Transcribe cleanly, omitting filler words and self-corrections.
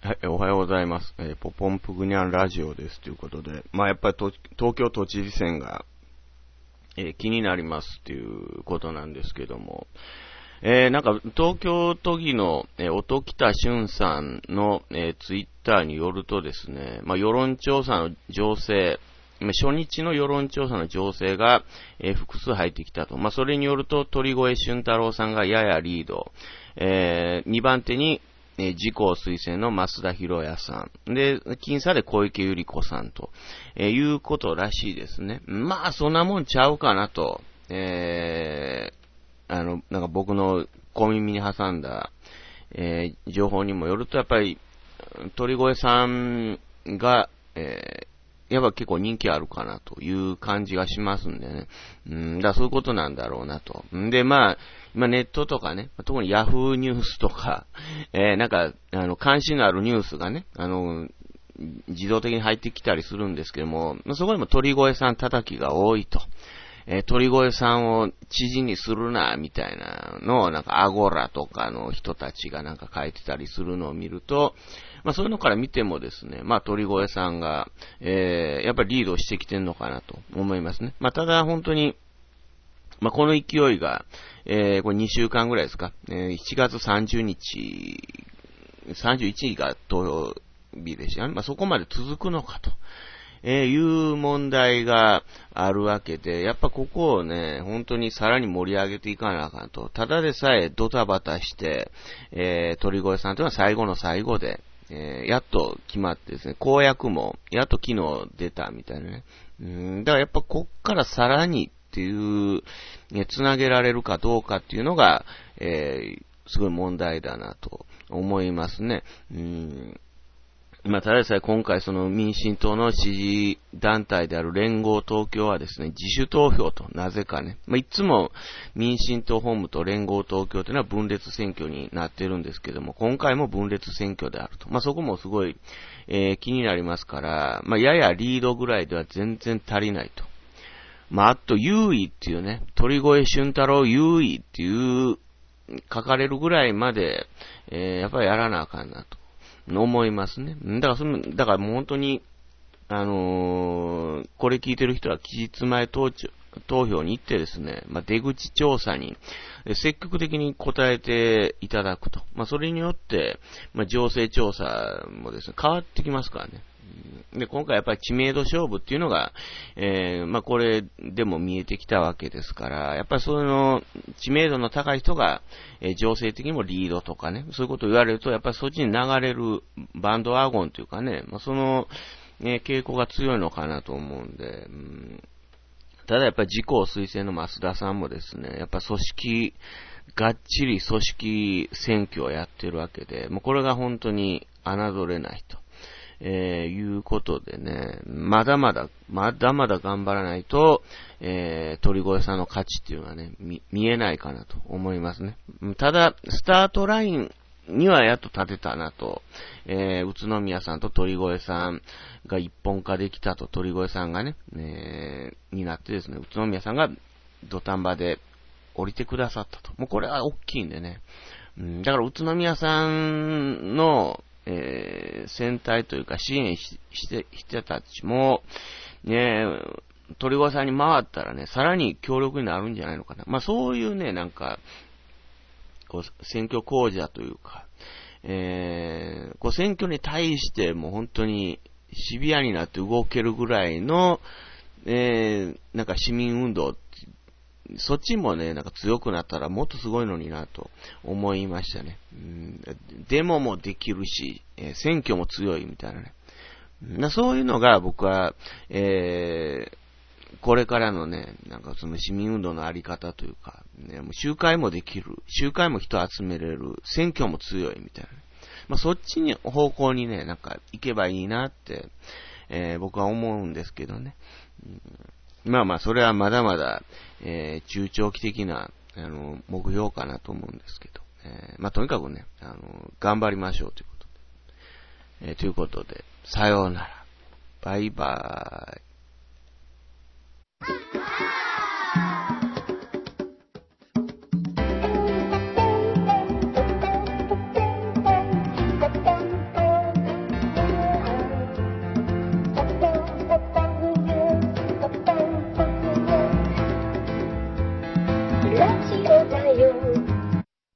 はい、おはようございます。ポポンプグニャンラジオですということで、やっぱり東京都知事選が、気になりますということなんですけども、なんか東京都議の、音喜多俊さんの、ツイッターによるとですね、世論調査の情勢、初日の世論調査の情勢が、複数入ってきたと。それによると鳥越俊太郎さんがややリード、2番手に自公推薦の増田博也さん。で、僅差で小池百合子さんと、いうことらしいですね。そんなもんちゃうかなと、なんか僕の小耳に挟んだ、情報にもよると、やっぱり、鳥越さんが、やっぱ結構人気あるかなという感じがしますんでね。だからそういうことなんだろうなと。で、今ネットとかね、特にヤフーニュースとか、なんか、関心のあるニュースがね、自動的に入ってきたりするんですけども、そこでも鳥越さん叩きが多いと。鳥越さんを知事にするな、みたいなのを、なんかアゴラとかの人たちがなんか書いてたりするのを見ると、そういうのから見てもですね、鳥越さんが、やっぱりリードしてきてんのかなと思いますね。ただ本当に、この勢いが、これ2週間ぐらいですか、7月30日、31日が投票日でしたね。そこまで続くのかと。いう問題があるわけで、やっぱここをね、本当にさらに盛り上げていかなあかんと。ただでさえドタバタして、鳥越さんというのは最後の最後で、やっと決まってですね、公約もやっと昨日出たみたいなね。だからやっぱこっからさらにっていう、つなげられるかどうかっていうのが、すごい問題だなと思いますね。ただでさえ今回その民進党の支持団体である連合東京はですね、自主投票と、なぜかね。いつも民進党本部と連合東京というのは分裂選挙になってるんですけども、今回も分裂選挙であると。そこもすごい、気になりますから、ややリードぐらいでは全然足りないと。あと、優位っていうね、鳥越俊太郎優位っていう、書かれるぐらいまで、やっぱりやらなあかんなと。思いますね。だからもう本当に、これ聞いてる人は期日前投票に行ってですね、出口調査に積極的に答えていただくと。それによって、情勢調査もですね、変わってきますからね。で、今回やっぱり知名度勝負っていうのが、これでも見えてきたわけですから、やっぱりその知名度の高い人が、情勢的にもリードとかね、そういうことを言われると、やっぱりそっちに流れるバンドワゴンというかね、その、傾向が強いのかなと思うんで、ただやっぱり自公推薦の増田さんもですね、やっぱがっちり組織選挙をやってるわけで、もうこれが本当に侮れないと。いうことでね、まだまだ頑張らないと、鳥越さんの価値っていうのはね、見えないかなと思いますね。ただ、スタートラインにはやっと立てたなと、宇都宮さんと鳥越さんが一本化できたと、鳥越さんがね、になってですね、宇都宮さんが土壇場で降りてくださったと。もうこれは大きいんでね。だから宇都宮さんの、選対というか支援して人たちも、ね、鳥越さんに回ったらね、さらに強力になるんじゃないのかな。そういうね、なんか、こう、選挙公示というか、こう、選挙に対してもう本当にシビアになって動けるぐらいの、なんか市民運動、そっちもね、なんか強くなったらもっとすごいのになと思いましたね。デモもできるし、選挙も強いみたいなね。そういうのが僕は、これからのね、なんかその市民運動のあり方というか、ね、もう集会もできる、集会も人集めれる、選挙も強いみたいなね。そっちに方向にね、なんか行けばいいなって、僕は思うんですけどね。それはまだまだ、中長期的な、目標かなと思うんですけど、とにかくね、頑張りましょうということで、さようなら。バイバーイ。 よ